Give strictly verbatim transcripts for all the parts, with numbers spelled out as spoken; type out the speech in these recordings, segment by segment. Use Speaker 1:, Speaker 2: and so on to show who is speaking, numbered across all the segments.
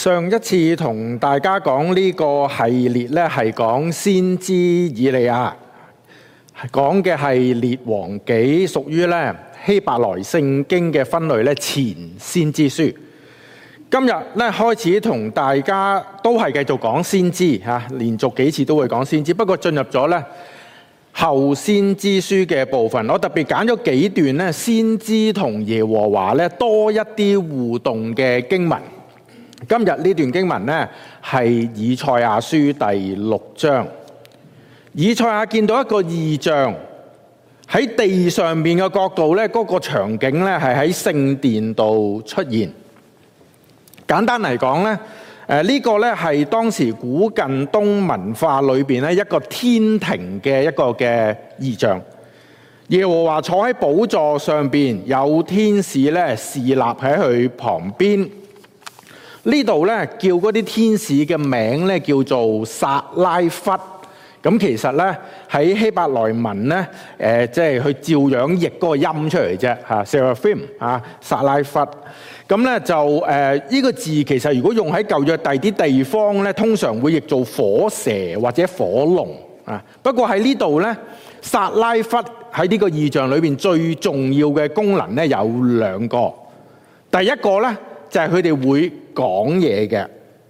Speaker 1: 上一次同大家講呢個系列咧，係講先知以利亞，講嘅係列王紀，屬於咧希伯來聖經嘅分類咧前先知書。今日咧開始同大家都係繼續講先知嚇，連續幾次都會講先知，不過進入咗咧後先知書嘅部分。我特別揀咗幾段咧先知同耶和華咧多一啲互動嘅經文。今日呢段經文呢，係以賽亞書第六章。以賽亞見到一個異象，喺地上面嘅角度呢，嗰個場景呢係喺聖殿度出現。簡單嚟講呢，誒呢個呢係當時古近東文化裏邊呢一個天庭嘅一個嘅異象。耶和華坐喺寶座上邊，有天使呢侍立喺佢旁邊。呢度咧叫嗰啲天使嘅名咧叫做撒拉弗，咁其實咧喺希伯來文咧，誒即係佢照樣譯嗰個音出嚟啫嚇 ，seraphim 啊，撒拉弗。咁咧就誒呢、呃這個字其實如果用喺舊約第啲地方咧，通常會譯做火蛇或者火龍啊。不過喺呢度咧，撒拉弗喺呢個異象裏邊最重要嘅功能咧有兩個。第一個咧就係佢哋會講嘢嘅，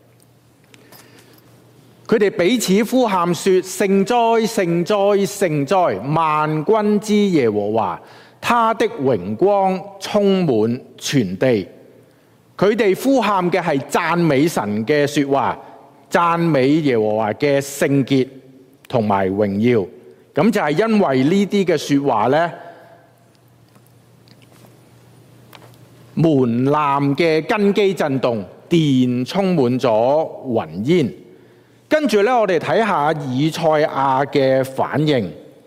Speaker 1: 佢哋彼此呼喊說：聖哉，聖哉，聖哉！萬軍之耶和華，他的榮光充滿全地。佢哋呼喊嘅係讚美神嘅說話，讚美耶和華嘅聖潔同埋榮耀。咁就係因為呢啲嘅說話呢，門檻嘅根基震動，電充滿咗雲煙。跟住咧，我哋睇下以賽亞嘅反應。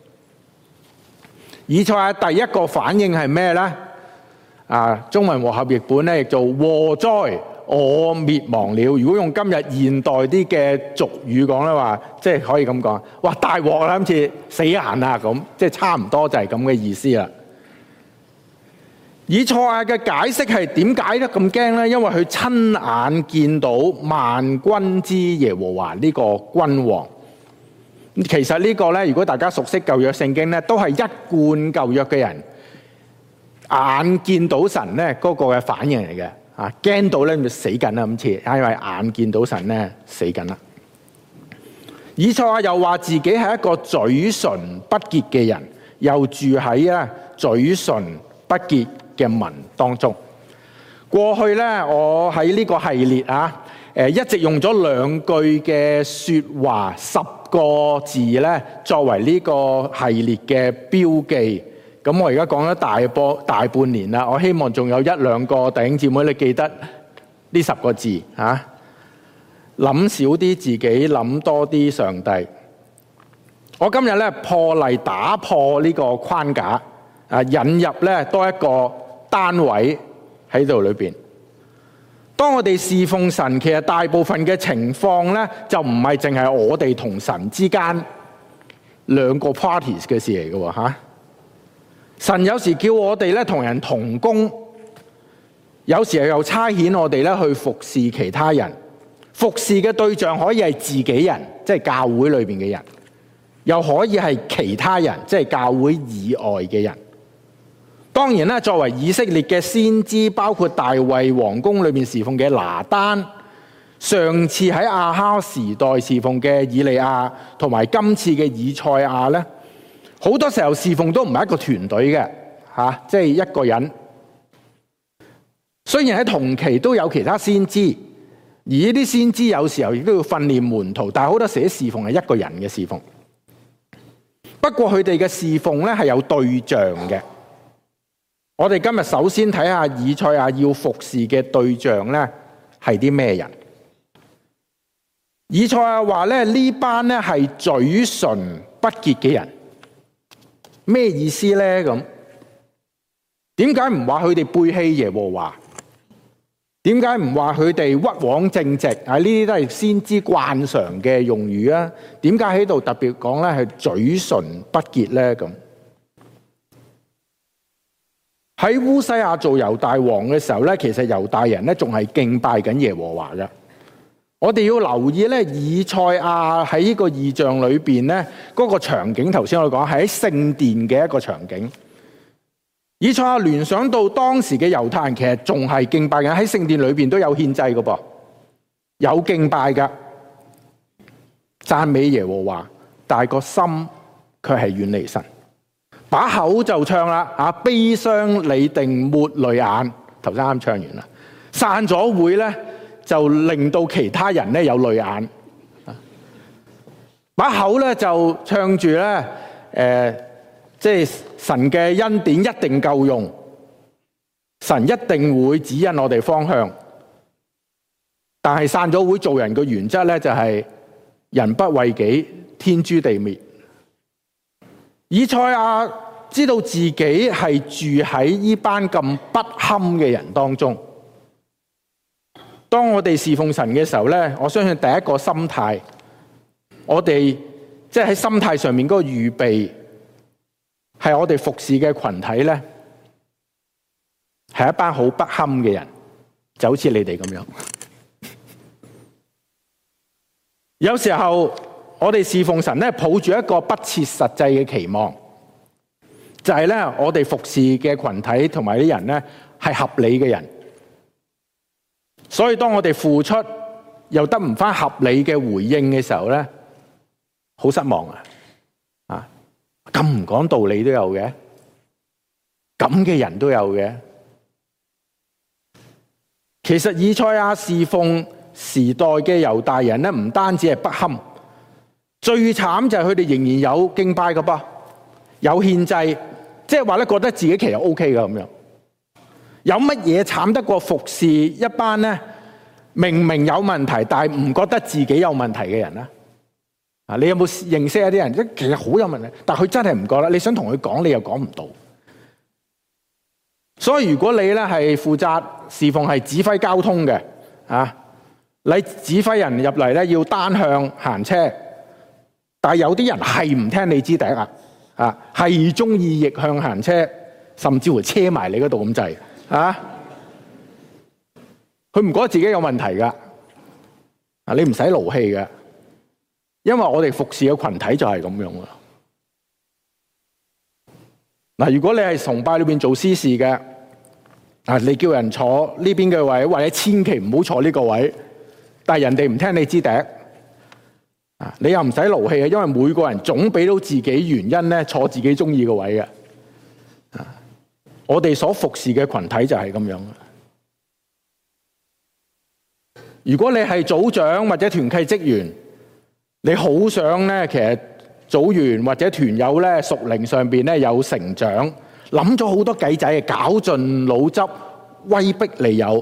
Speaker 1: 以賽亞第一個反應係咩呢？啊，中文和合譯本咧亦做禍哉，我滅亡了。如果用今日現代啲嘅俗語講咧，話即係可以咁講，哇大鑊啦，好似死硬啊咁，即係差唔多就係咁嘅意思啦。以賽亞嘅解釋係點解得咁驚呢？因為佢親眼見到萬軍之耶和華呢個君王。其實呢個呢，如果大家熟悉舊約聖經呢，都係一貫舊約嘅人眼見到神呢嗰個嘅反應嚟嘅。啊，驚到呢就死緊啦，咁似因為眼見到神呢死緊啦。以賽亞又話自己係一個嘴唇不潔嘅人，又住喺啊嘴唇不潔嘅民當中。過去咧，我喺呢個系列啊，誒一直用咗兩句嘅說話，十個字咧作為呢個系列嘅標記。咁我而家講咗大波大半年啦，我希望仲有一兩個弟兄姊妹你記得呢十個字啊，諗少啲自己，諗多啲上帝。我今日咧破例打破呢個框架啊，引入咧多一個單位喺度裏邊。當我哋侍奉神，其實大部分嘅情況咧，就唔係淨係我哋同神之間兩個 parties 嘅事嚟嘅吓。神有時叫我哋咧同人同工，有時又差遣我哋咧去服侍其他人。服侍嘅對象可以係自己人，即係教會裏邊嘅人，又可以係其他人，即係教會以外嘅人。當然啦，作為以色列嘅先知，包括大衛王宮裏面侍奉嘅拿單，上次喺亞哈時代侍奉嘅以利亞，同埋今次嘅以賽亞呢，好多時候侍奉都唔係一個團隊嘅，吓，即係一個人。雖然喺同期都有其他先知，而呢啲先知有時候亦都要訓練門徒，但係好多時侍奉係一個人嘅侍奉。不過佢哋嘅侍奉呢係有對象嘅。我哋今日首先睇下以賽亞要服侍嘅對象咧係啲咩人？以賽亞話咧呢班咧係嘴唇不潔嘅人，咩意思咧？咁點解唔話佢哋背棄耶和華？點解唔話佢哋屈枉正直？啊，呢啲都係先知慣常嘅用語啊。點解喺度特別講咧係嘴唇不潔咧？咁？喺烏西亞做猶大王嘅時候咧，其實猶大人咧仲係敬拜緊耶和華嘅。 我哋要留意咧，以賽亞喺呢個異象裏邊咧，嗰個場景，頭先我哋講係喺聖殿嘅一個場景。以賽亞聯想到當時嘅猶太人，其實仲係敬拜緊，喺聖殿裏邊都有獻祭噶噃，有敬拜噶，讚美耶和華，但係個心卻係遠離神，把口就唱啦，啊，悲傷你定抹淚眼，頭先啱唱完啦，散咗會咧，就令到其他人咧有淚眼，把口咧就唱住咧，誒、呃，即係神嘅恩典一定夠用，神一定會指引我哋方向。但係散咗會做人嘅原則咧，就係人不為己，天誅地滅。以賽亞知道自己係住喺呢班咁不堪嘅人當中。當我哋侍奉神嘅時候咧，我相信第一個心態，我哋即係喺心態上面嗰個預備，係我哋服侍嘅群體咧，係一班好不堪嘅人，就好似你哋咁樣。有時候我哋侍奉神咧，抱住一個不切實際嘅期望，就係咧我哋服侍嘅群體同埋啲人咧係合理嘅人。所以當我哋付出又得唔返合理嘅回應嘅時候咧，好失望啊！啊，咁唔講道理都有嘅，咁嘅人都有嘅。其實以賽亞侍奉時代嘅猶大人咧，唔單止係不堪，最慘就係佢哋仍然有敬拜㗎噃，有獻祭，即係話咧覺得自己其實 O K 㗎咁樣。有乜嘢慘得過服侍一班咧明明有問題，但係唔覺得自己有問題嘅人咧？啊，你有冇認識一啲人，即其實好有問題，但係佢真係唔覺得。你想同佢講，你又講唔到。所以如果你咧係負責侍奉係指揮交通嘅，啊，你指揮人入嚟咧要單向行車，但係有啲人係唔聽你支笛啊，啊，係中意逆向行車，甚至乎車埋你嗰度咁滯。啊！佢唔覺得自己有問題噶，啊！你唔使勞氣嘅，因為我哋服侍嘅群體就係咁樣啊。嗱，如果你係崇拜裏邊做司事嘅，啊，你叫人坐呢邊嘅位，或者千祈唔好坐呢個位，但係人哋唔聽你支笛，啊，你又唔使勞氣嘅，因為每個人總俾到自己原因咧，坐自己中意嘅位嘅。我哋所服侍嘅群體就係咁樣。如果你係組長或者團契職員，你好想咧，其實組員或者團友咧，屬靈上邊咧有成長，諗咗好多計仔，搞盡腦汁，威逼利誘，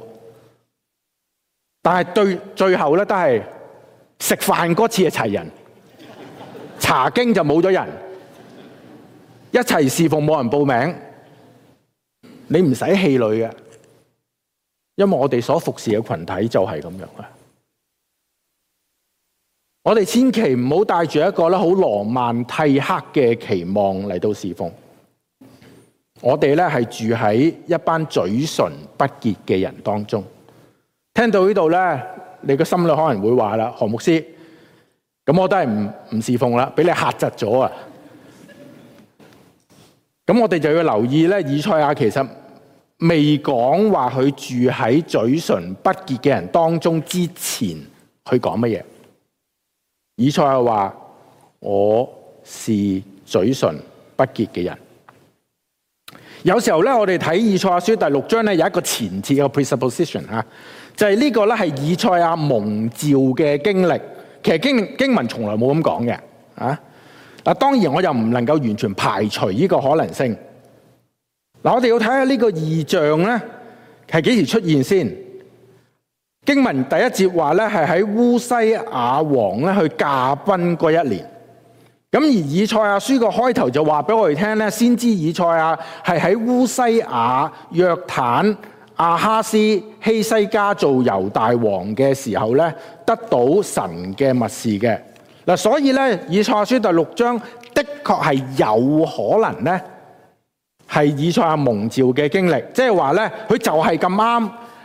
Speaker 1: 但係對最後咧都係食飯嗰次係齊人，查經就冇咗人，一齊侍奉冇人報名。你唔使氣餒嘅，因為我哋所服侍嘅群體就係咁樣啊！我哋千祈唔好帶住一個咧好羅曼蒂克嘅期望嚟到侍奉。我哋咧係住喺一班嘴唇不潔嘅人當中。聽到呢度咧，你個心裏可能會話啦，何牧師，咁我都係唔唔侍奉啦，俾你嚇窒咗啊！咁我哋就要留意咧，以賽亞其實未講話佢住喺嘴唇不潔嘅人當中之前，佢講乜嘢？以賽亞話：我是嘴唇不潔嘅人。有時候咧，我哋睇以賽亞書第六章咧，有一個前設嘅 presupposition 啊，就係呢個咧係以賽亞蒙召嘅經歷。其實經經文從來冇咁講嘅啊。嗱，當然我又唔能夠完全排除呢個可能性。嗱，我哋要睇下呢個異象咧係幾時出現先。經文第一節話咧係喺烏西亞王咧去駕崩嗰一年。咁而以賽亞書個開頭就話俾我哋聽咧，先知以賽亞係喺烏西亞、約坦、亞哈斯、希西家做猶大王嘅時候咧，得到神嘅默示嘅。嗱，所以咧，以賽亞書第六章的確係有可能咧，係以賽亞蒙召嘅經歷，即係話咧，佢就係咁啱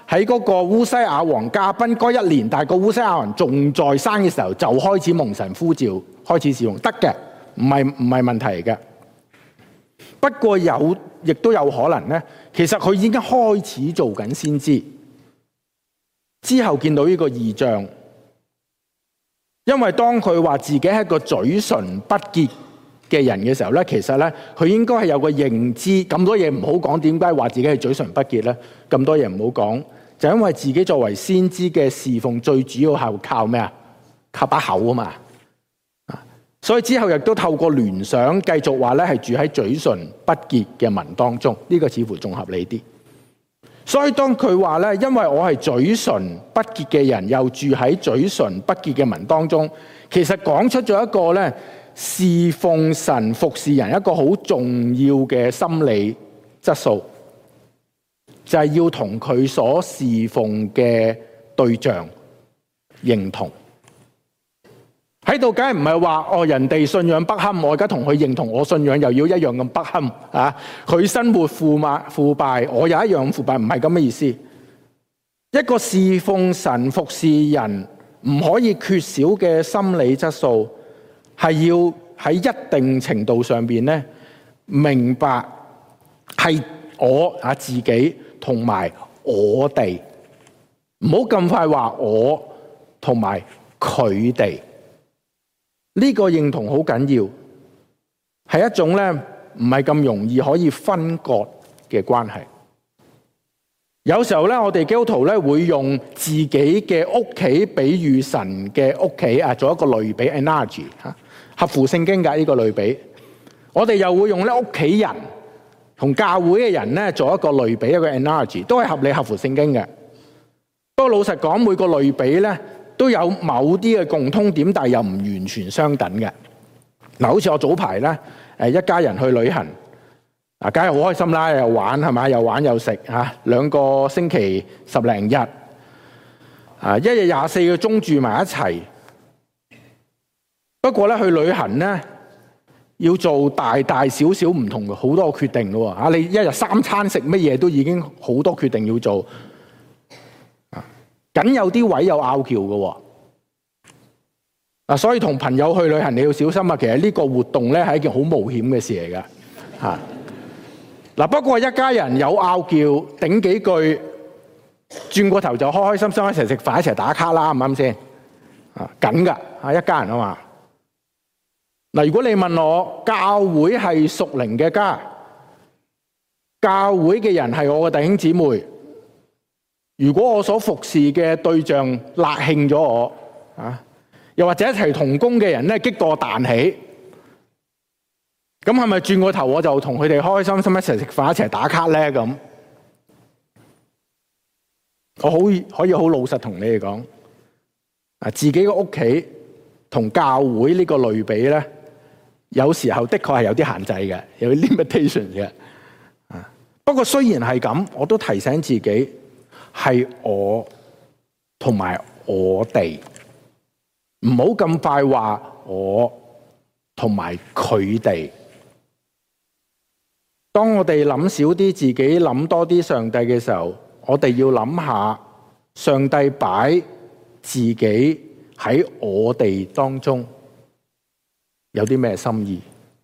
Speaker 1: 喺嗰個烏西亞王駕崩嗰一年，但係個烏西亞王仲在生嘅時候，就開始蒙神呼召，開始使用，得嘅，唔係唔係問題嚟嘅。不過有，亦都有可能咧，其實佢已經開始做緊先知，之後見到呢個異象，因為當佢話自己係一個嘴唇不潔嘅人嘅時候咧，其實咧佢應該係有個認知，咁多嘢唔好講，點解話自己係嘴唇不潔咧？咁多嘢唔好講，就因為自己作為先知嘅侍奉，最主要係靠咩啊？靠把口啊嘛。所以之後亦都透過聯想，繼續話咧係住喺嘴唇不潔嘅民當中，呢個似乎仲合理啲。所以當佢話咧，因為我係嘴唇不潔嘅人，又住喺嘴唇不潔嘅民當中，其實講出咗一個咧侍奉神服侍人一個好重要嘅心理質素，就係要同佢所侍奉嘅對象認同。喺度梗係唔係話哦，人哋信仰不堪，我而家同佢認同我信仰又要一樣咁不堪啊！佢生活腐敗腐敗，我又一樣咁腐敗，唔係咁嘅意思。一個侍奉神服侍人唔可以缺少嘅心理質素，係要喺一定程度上邊咧明白係我啊自己同埋我哋，唔好咁快話我同埋佢哋。呢個認同好緊要，係一種咧唔係咁容易可以分割嘅關係。有時候咧，我哋基督徒咧會用自己嘅屋企比喻神嘅屋企啊，做一個類比 analogy 吓，合乎聖經嘅呢個類比。我哋又會用咧屋企人同教會嘅人咧做一個類比，一個 analogy， 都係合理合乎聖經嘅。不過老實講，每個類比咧都有某啲嘅共通點，但係又唔完全相等嘅。嗱，好似我早排咧，誒一家人去旅行，啊，梗係好開心啦，又玩係咪？又玩又食嚇，兩個星期十零日，啊，一日廿四個鐘住埋一齊。不過咧，去旅行咧要做大大小小唔同嘅好多決定嘅喎。啊，你一日三餐食乜嘢都已經好多決定要做。僅有啲位有拗撬嘅喎，所以同朋友去旅行你要小心啊！其實呢個活動咧係一件好冒險嘅事嚟㗎嚇。嗱，不過一家人有拗撬，頂幾句，轉個頭就開開心心一齊食飯，一齊打卡啦，啱唔啱先？啊，緊㗎啊，一家人啊嘛。嗱，如果你問我，教會係屬靈嘅家，教會嘅人係我嘅弟兄姊妹。如果我所服侍嘅對象辣興咗我啊，又或者一齊同工嘅人咧激到我彈起，咁係咪轉個頭我就同佢哋開開心心一齊食飯，一齊打卡咧？咁我好可以好老實同你哋講，啊，自己嘅屋企同教會呢個類比咧，有時候的確係有啲限制嘅，有啲 limitation 嘅。啊，不過雖然係咁，我都提醒自己。係我同埋我哋，唔好咁快話我同埋佢哋。當我哋諗少啲自己，諗多啲上帝嘅時候，我哋要諗下上帝擺自己喺我哋當中有啲咩心意。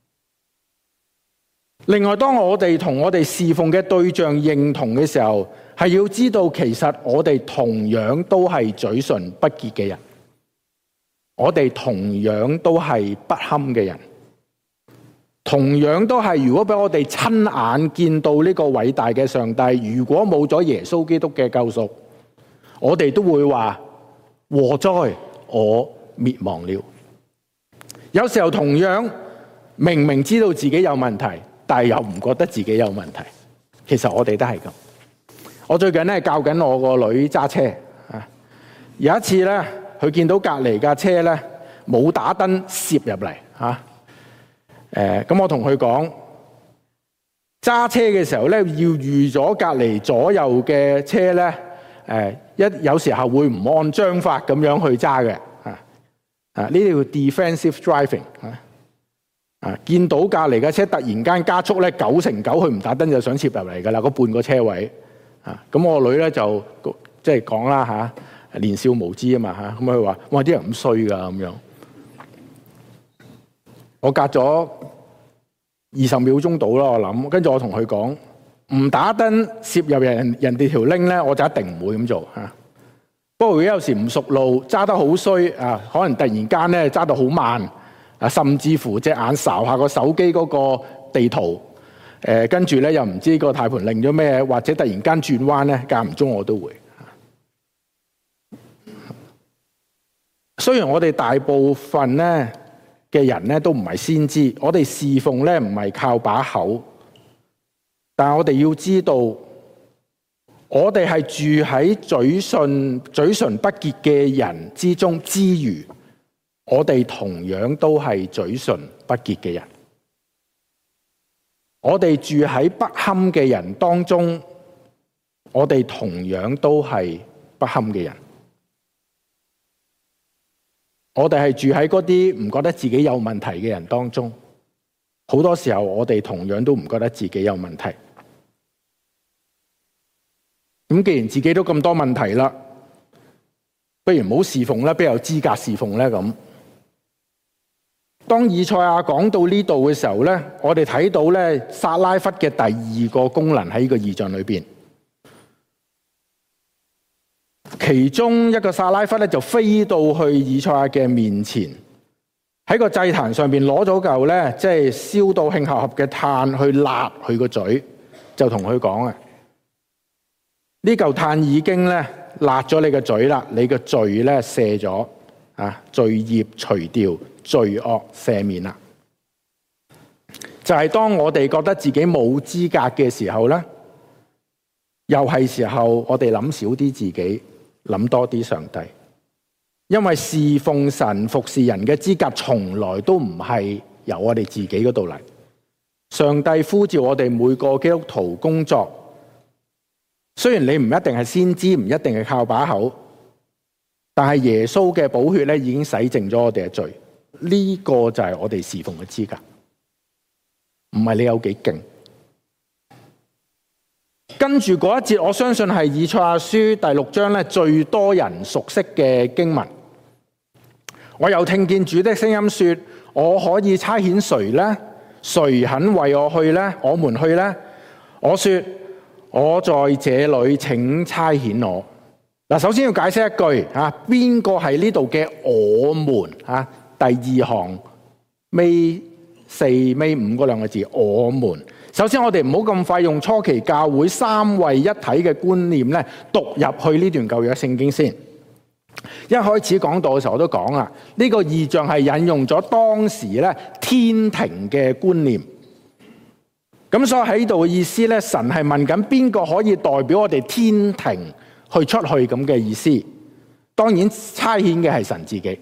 Speaker 1: 另外，當我哋同我哋侍奉嘅對象認同嘅時候，係要知道其實我哋同樣都係嘴唇不潔嘅人，我哋同樣都係不堪嘅人，同樣都係如果俾我哋親眼見到呢個偉大嘅上帝，如果冇咗耶穌基督嘅救贖，我哋都會話禍哉，我滅亡了。有時候同樣明明知道自己有問題，但係又唔覺得自己有問題，其實我哋都係咁。我最近咧教緊我個女揸車啊，有一次咧，佢見到隔離架車咧冇打燈攝入嚟嚇，誒咁我同佢講，揸車嘅時候咧要預咗隔離左右嘅車咧，誒一有時候會唔按章法咁樣去揸嘅啊，啊呢啲叫 defensive driving 啊。啊！見到隔離嘅車突然間加速咧，九成九佢唔打燈就想攝入嚟㗎啦，嗰半個車位啊，咁我個女咧就即係講啦嚇，年少無知啊嘛嚇，咁佢話：哇，啲人咁衰㗎咁樣。我隔咗二十秒鐘到啦，我諗，跟住我同佢講：唔打燈攝入人人哋條 link 咧，我就一定唔會咁做嚇。不過如果有時唔熟路，揸得好衰啊，可能突然間咧揸到好慢啊，甚至乎隻眼睄下個手機嗰個地圖，誒跟住咧又唔知個軚盤擰咗咩，或者突然間轉彎咧，間唔中我都會。雖然我哋大部分咧嘅人咧都唔係先知，我哋侍奉咧唔係靠把口，但係我哋要知道，我哋係住喺嘴唇嘴唇不潔嘅人之中之餘，我哋同樣都係嘴唇不潔嘅人。我哋住喺不堪嘅人當中，我哋同樣都係不堪嘅人。我哋係住喺嗰啲唔覺得自己有問題嘅人當中，好多時候我哋同樣都唔覺得自己有問題。咁既然自己都咁多問題啦，不如唔好侍奉啦，邊有資格侍奉咧？咁當以賽亞講到呢度嘅時候咧，我哋睇到咧撒拉弗嘅第二個功能喺呢個異象裏邊，其中一個撒拉弗咧就飛到去以賽亞嘅面前，喺個祭壇上邊攞咗嚿咧，即係燒到興合合嘅炭去辣佢個嘴，就同佢講啊。呢嚿炭已經咧辣咗你嘅嘴啦，你嘅罪咧赦咗啊，罪孽除掉，罪惡赦免啦。就係、是、當我哋覺得自己冇資格嘅時候咧，又係時候我哋諗少啲自己，諗多啲上帝。因為侍奉神、服侍人嘅資格，從來都唔係由我哋自己嗰度嚟。上帝呼召我哋每個基督徒工作。雖然你唔一定係先知，唔一定係靠把口，但係耶穌嘅寶血咧已經洗淨咗我哋嘅罪，呢個就係我哋侍奉嘅資格，唔係你有幾勁。跟住嗰一節，我相信係以賽亞書第六章咧最多人熟悉嘅經文。我又聽見主的聲音說：我可以差遣誰呢？誰肯為我去呢？我們去呢？我說：我在這裏，請差遣我。嗱，首先要解釋一句啊，邊個係呢度嘅我們啊？第二行尾四尾五嗰兩個字，我們。首先我哋唔好咁快用初期教會三位一體嘅觀念咧讀入去呢段舊約聖經先。一開始講到嘅時候我都講啦，呢個異象係引用咗當時咧天庭嘅觀念。咁所以喺度嘅意思咧，神係問緊邊個可以代表我哋天庭去出去咁嘅意思。當然差遣嘅係神自己。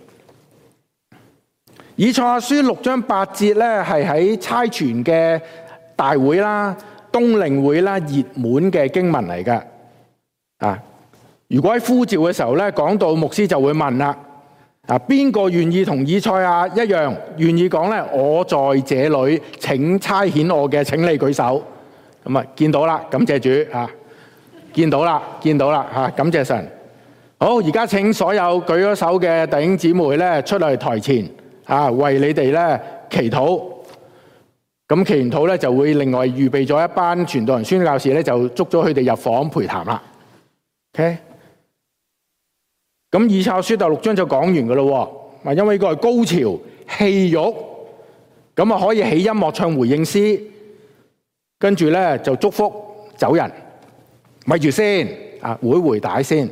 Speaker 1: 以賽亞書六章八節咧係喺差傳嘅大會啦、冬令會啦熱門嘅經文嚟㗎。啊，如果喺呼召嘅時候咧，講到牧師就會問啦。啊！邊個願意同以賽亞一樣願意講咧？我在這裏，請差遣我嘅，請你舉手。咁啊，見到啦，感謝主啊！見到啦，見到啦嚇，感謝神。好，而家請所有舉咗手嘅弟兄姊妹咧出嚟台前啊，為你哋咧祈禱。咁祈完禱咧，就會另外預備咗一班傳道人、宣教士咧，就捉咗佢哋入房陪談啦。OK。咁以賽亞書第六章就講完㗎咯，啊，因為呢個係高潮戲肉，咁啊可以起音樂唱回應詩，跟住咧就祝福走人，咪住先，啊會回帶先。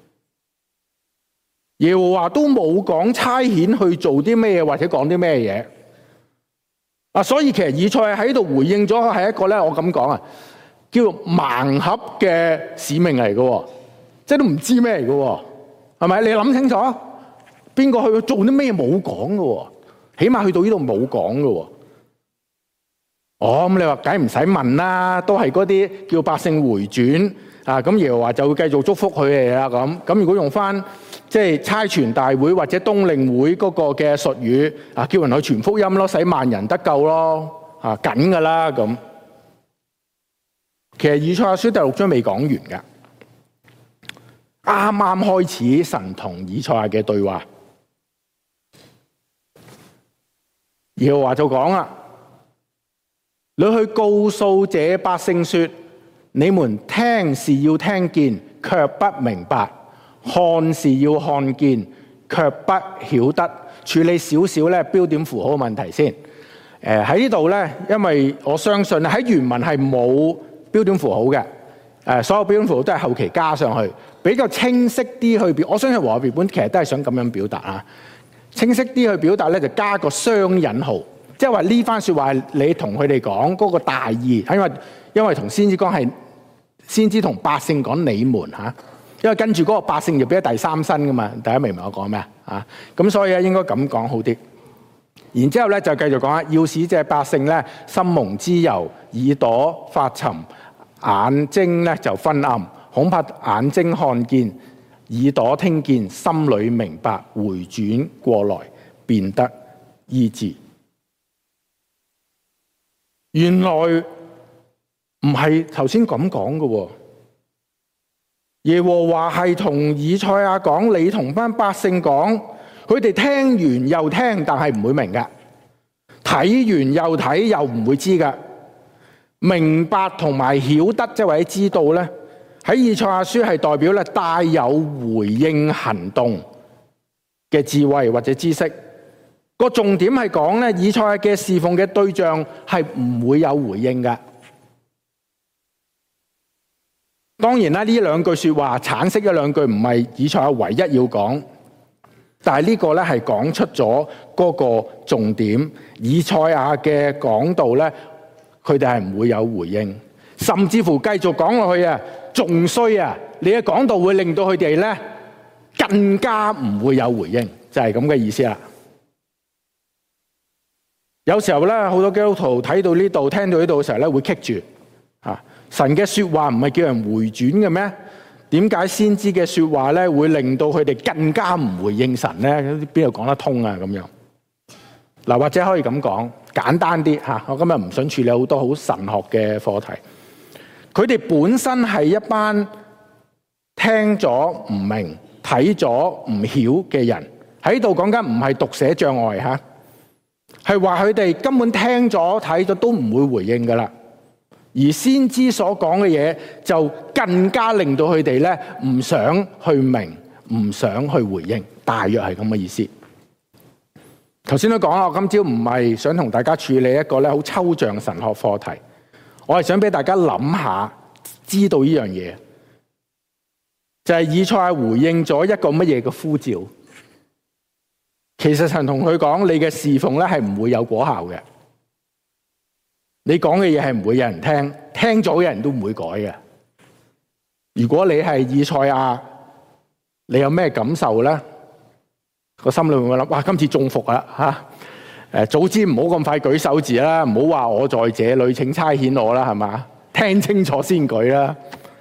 Speaker 1: 耶和華都冇講差遣去做啲咩或者講啲咩嘢，啊所以其實以賽亞喺度回應咗係一個咧，我咁講啊，叫做盲盒嘅使命嚟嘅，即係都唔知咩嚟嘅。係咪？你諗清楚，邊個去做啲咩冇講嘅？起碼去到呢度冇講嘅。哦，咁你話梗唔使問啦，都係嗰啲叫百姓回轉啊。咁耶和華就會繼續祝福佢哋啦。咁咁如果用翻即係差傳大會或者冬令會嗰個嘅術語啊，叫人去傳福音咯，使萬人得救咯，啊緊噶啦咁。 其實以賽亞書第六章未講完㗎，啱啱開始神同以賽亞嘅對話。耶和華就講啦：你去告訴這百姓說，你們聽是要聽見，卻不明白；看是要看見，卻不曉得。處理少少咧標點符號嘅問題先。誒喺呢度咧，因為我相信喺原文係冇標點符號嘅。誒所有標點符號都係後期加上去，比較清晰啲去表。我相信和合譯本其實都係想咁樣表達啊。清晰啲去表達咧，就加個雙引號，即係話呢番説話你同佢哋講嗰個大意，因為因為同先知講係先知同百姓講你們嚇，因為跟住嗰個百姓就變咗第三身噶嘛，大家明唔明我講咩啊？咁所以咧應該咁講好啲。然之後咧就繼續講啊，要使這百姓咧心蒙脂油，耳朵發沉，眼睛咧就昏暗，恐怕眼睛看見，耳朵聽見，心裏明白，回轉過來，變得醫治。原來唔係頭先咁講嘅喎。耶和華係同以賽亞講，你同班百姓講，佢哋聽完又聽，但係唔會明㗎；睇完又睇，又唔會知㗎。明白同埋曉得，即係或者知道咧，喺以賽亞書係代表咧帶有回應行動嘅智慧或者知識。個重點係講咧，以賽亞嘅侍奉嘅對象係唔會有回應㗎。當然啦，呢兩句說話橙色嘅兩句唔係以賽亞唯一要講，但係呢個咧係講出咗嗰個重點。以賽亞嘅講道咧，佢哋係唔會有回應，甚至乎繼續講落去啊，仲衰啊！你嘅講道會令到佢哋咧更加唔會有回應，就係咁嘅意思啦。有時候咧，好多基督徒睇到呢度、聽到呢度嘅時候咧，會棘住啊！神嘅說話唔係叫人回轉嘅咩？點解先知嘅說話咧會令到佢哋更加唔回應神咧？邊度講得通啊？咁樣嗱，或者可以咁講，簡單啲吓。我今日唔想處理好多好神學嘅課題。佢哋本身係一班聽咗唔明、睇咗唔曉嘅人，喺度講緊唔係讀寫障礙吓，係話佢哋根本聽咗睇咗都唔會回應噶啦。而先知所講嘅嘢就更加令到佢哋咧唔想去明，唔想去回應，大約係咁嘅意思。頭先都講啦，我今朝唔係想同大家處理一個咧好抽象神學課題，我係想俾大家諗下，知道呢樣嘢，就係以賽亞回應咗一個乜嘢嘅呼召。其實神同佢講，你嘅侍奉咧係唔會有果效嘅。你講嘅嘢係唔會有人聽，聽咗嘅人都唔會改嘅。如果你係以賽亞，你有咩感受咧？個心裏會諗：哇，今次中伏啦吓！誒，早知唔好咁快舉手字啦，唔好話我在這裏，請差遣我啦，係嘛？聽清楚先舉啦。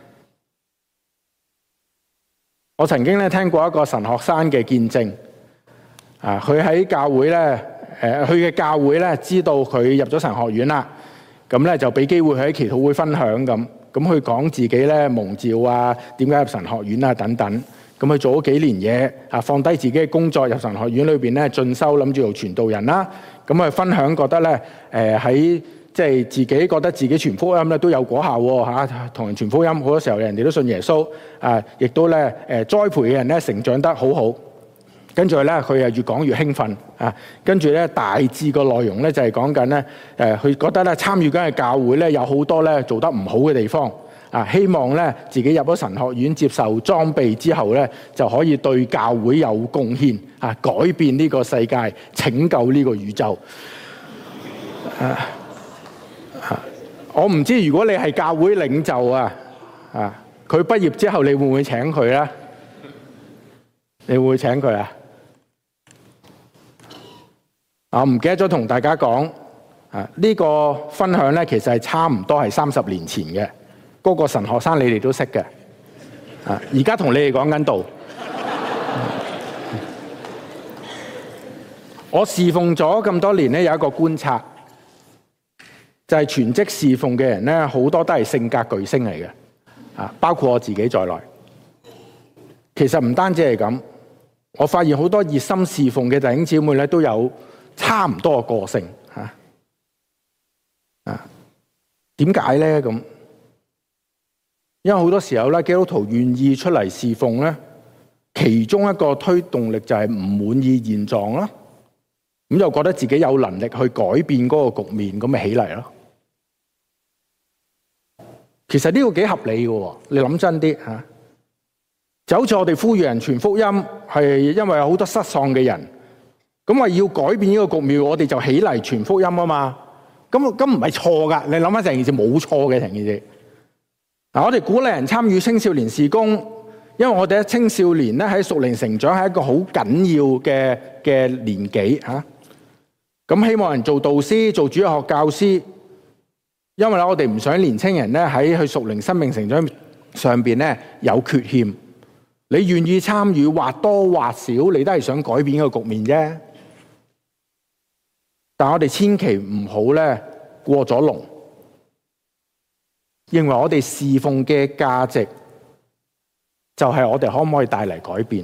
Speaker 1: 我曾經咧聽過一個神學生嘅見證，啊，佢喺教會咧，誒，佢嘅教會咧知道佢入咗神學院啦。咁咧就俾機會佢喺祈禱會分享咁，咁佢講自己咧蒙召啊，點解入神學院啊等等。咁佢做咗幾年嘢啊，放低自己嘅工作入神學院裏邊咧進修，諗住做傳道人啦。咁佢分享覺得咧，誒喺即係自己覺得自己傳福音咧都有果效喎嚇，同人傳福音好多時候人哋都信耶穌啊，亦都咧誒栽培嘅人咧成長得好好。跟住咧，佢又越講越興奮啊！跟住咧，大致個內容咧就係講緊咧，誒，佢覺得咧參與緊嘅教會咧有好多咧做得唔好嘅地方啊！希望咧自己入咗神學院接受裝備之後咧，就可以對教會有貢獻啊，改變呢個世界，拯救呢個宇宙。啊啊！我唔知如果你係教會領袖啊啊，佢畢業之後你會唔會請佢咧？你會唔會請佢啊？我唔記得咗同大家講，啊呢個分享咧，其實係差唔多係三十年前嘅，嗰個神學生你哋都識嘅，啊而家同你哋講緊道。我侍奉咗咁多年咧，有一個觀察， 就係全職侍奉嘅人咧，好多都係性格巨星嚟嘅，啊，包括我自己在內。其實唔單止係咁，我發現好多熱心侍奉嘅弟兄姊妹咧，都有差唔多嘅個性嚇。啊，點解咧咁？因為好多時候咧，基督徒願意出嚟侍奉咧，其中一個推動力就係唔滿意現狀啦，咁就覺得自己有能力去改變嗰個局面，咁咪起嚟咯。其實呢個幾合理嘅，你諗真啲嚇。就好似我哋呼籲人傳福音，係因為有好多失喪嘅人，咁話要改變呢個局面，我哋就起嚟傳福音啊嘛。咁咁唔係錯噶，你諗翻成件事冇錯嘅成件事。嗱，我哋鼓勵人參與青少年事工，因為我哋喺青少年咧喺屬靈成長係一個好緊要嘅嘅年紀嚇。咁希望人做導師、做主日學教師，因為咧我哋唔想年青人咧喺佢屬靈生命成長上邊咧有缺陷。你願意參與，或多或少，你都係想改變呢個局面啫。但我哋千祈唔好咧過咗龍，認為我哋侍奉嘅價值就係我哋可唔可以帶嚟改變，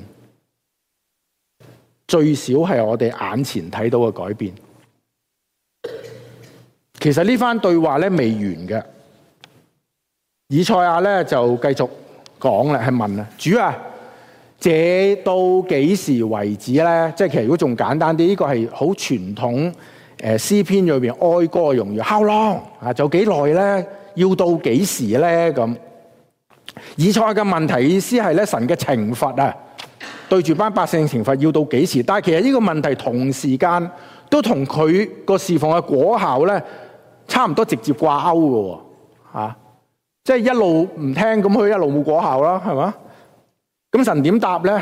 Speaker 1: 最少係我哋眼前睇到嘅改變。其實呢番對話咧未完嘅，以賽亞咧就繼續講啦，係問啊，主啊，這到幾時為止咧？即係其實如果仲簡單啲，呢個係好傳統誒詩篇裏邊哀歌嘅用語。How long 啊？就幾耐咧？要到幾時咧？咁以賽亞嘅問題意思係咧，神嘅懲罰啊，對住班百姓懲罰要到幾時？但係其實呢個問題同時間都同佢個侍奉嘅果效咧差唔多直接掛鈎嘅喎，啊，即係一路唔聽咁，佢一路冇果效啦，係嘛？咁神點答咧？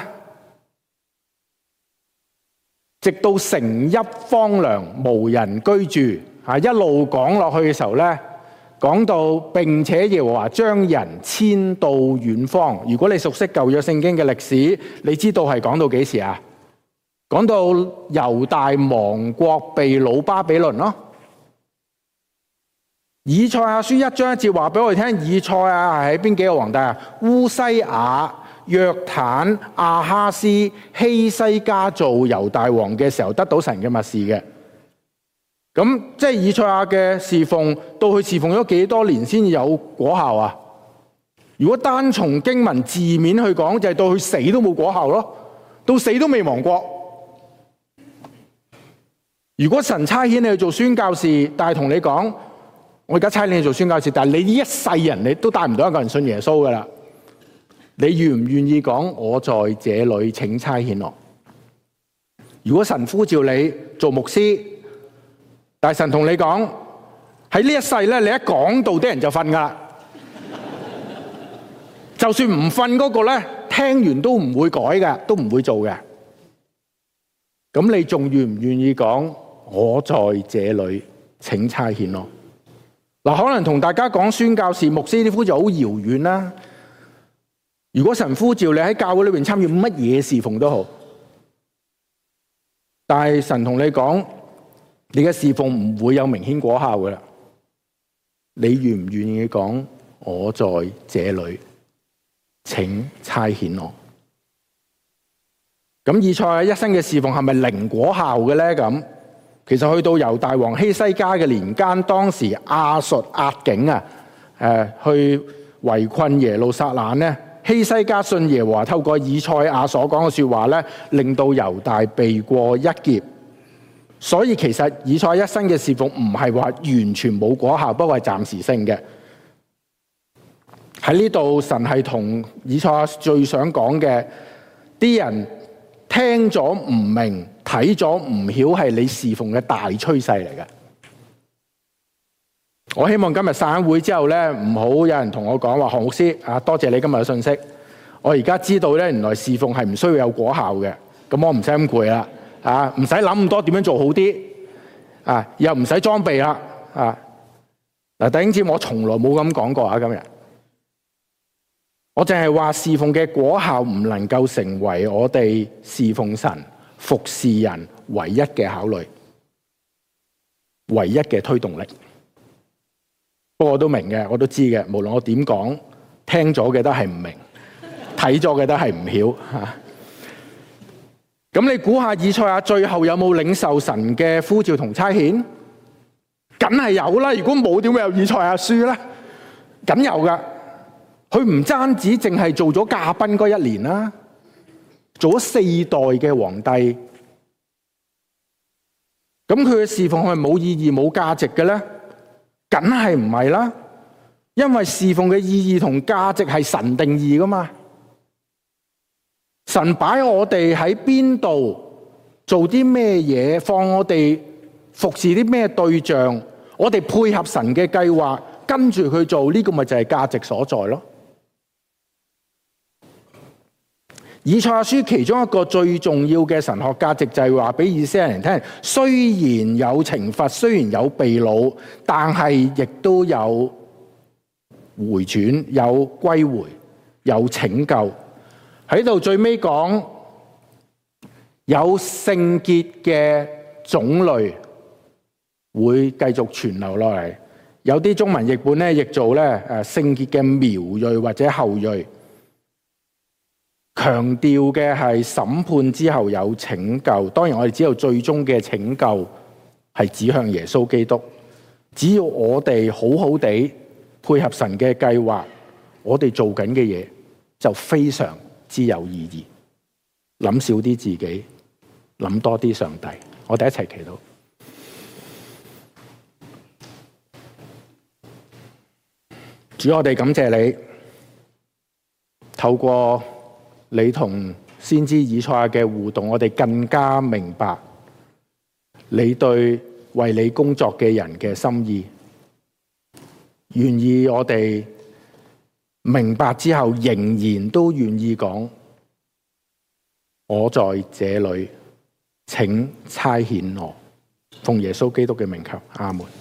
Speaker 1: 直到城邑荒涼，無人居住，啊，一路講落去嘅時候咧，講到並且耶和華將人遷到遠方。如果你熟悉舊約聖經嘅歷史，你知道係講到幾時啊？講到猶大亡國被擄巴比倫咯。以賽亞書一章一節話俾我哋聽，以賽亞係喺邊幾個皇帝啊？烏西亞、約坦、亞哈斯、希西家做猶大王嘅時候得到神嘅默示嘅。咁即係以賽亞嘅侍奉，到佢侍奉咗幾多年先有果效啊？如果單從經文字面去講，就係到佢死都冇果效咯，到死都未亡國。如果神差遣你去做宣教士，但係同你講，我而家差遣你去做宣教士，但係你呢一世人你都帶唔到一個人信耶穌噶啦。你願唔願意講我在這裏，請差遣我？如果神呼召你做牧師，但係神同你講喺呢一世咧，你一講道啲人就瞓噶啦，就算唔瞓嗰個咧，聽完都唔會改嘅，都唔會做嘅。咁你仲願唔願意講我在這裏，請差遣我？嗱，可能同大家講宣教士、牧師啲呼召好遙遠啦。如果神呼召你喺教會裏邊參與乜嘢侍奉都好，但係神同你講，你嘅侍奉唔會有明顯果效噶啦。你願唔願意講我在這裏，請差遣我？咁以賽亞一生嘅侍奉係咪零果效嘅咧？咁其實去到猶大王希西家嘅年間，當時亞述壓境啊，誒去圍困耶路撒冷咧。希西家信耶和華，透過以賽亞所講嘅說話咧，令到猶大避過一劫。所以其實以賽亞一生嘅侍奉唔係話完全冇果效，不過係暫時性嘅。喺呢度神係同以賽亞最想講嘅，啲人聽咗唔明，睇咗唔曉，係你侍奉嘅大趨勢嚟嘅。我希望今日散會之後咧，唔好有人同我講話，何牧師啊，多謝你今日嘅信息。我而家知道咧，原來侍奉係唔需要有果效嘅，咁我唔使咁攰啦，啊，唔使諗咁多點樣做好啲，啊，又唔使裝備啦，啊，嗱，弟兄姊妹，我從來冇咁講過啊，今日我淨係話侍奉嘅果效唔能夠成為我哋侍奉神、服侍人唯一嘅考慮，唯一嘅推動力。 不過我都明嘅，我都知嘅。無論我點講，聽咗嘅都係唔明，睇咗嘅都係唔曉嚇。咁你估下以賽亞最後有冇領受神嘅呼召同差遣？梗係有啦！如果冇，點會有以賽亞書咧？梗有噶。佢唔單止淨係做咗駕崩嗰一年啦，做咗四代嘅皇帝。咁佢嘅侍奉係冇意義冇價值嘅咧？梗係唔係啦，因為侍奉嘅意義同價值係神定義噶嘛。神擺我哋喺邊度做啲咩嘢，放我哋服侍啲咩對象，我哋配合神嘅計劃，跟住佢做，呢個咪就係價值所在咯。以賽亞書其中一個最重要嘅神學價值就係話俾以色列人聽，雖然有懲罰，雖然有被擄，但係亦都有回轉，有歸回，有拯救。喺度最尾講有聖潔嘅種類會繼續傳流落嚟，有啲中文譯本咧譯做咧誒聖潔嘅苗裔或者後裔，強調嘅係審判之後有拯救。當然我哋知道最終嘅拯救係指向耶穌基督。只要我哋好好地配合神嘅計劃，我哋做緊嘅嘢就非常之有意義。諗少啲自己，諗多啲上帝。我哋一齊祈禱。主，我哋感謝你，透過你同先知以賽亞嘅互動，我哋更加明白你對為你工作嘅人嘅心意。願意我哋明白之後，仍然都願意講，我在這裏，請差遣我。奉耶穌基督嘅名求，阿門。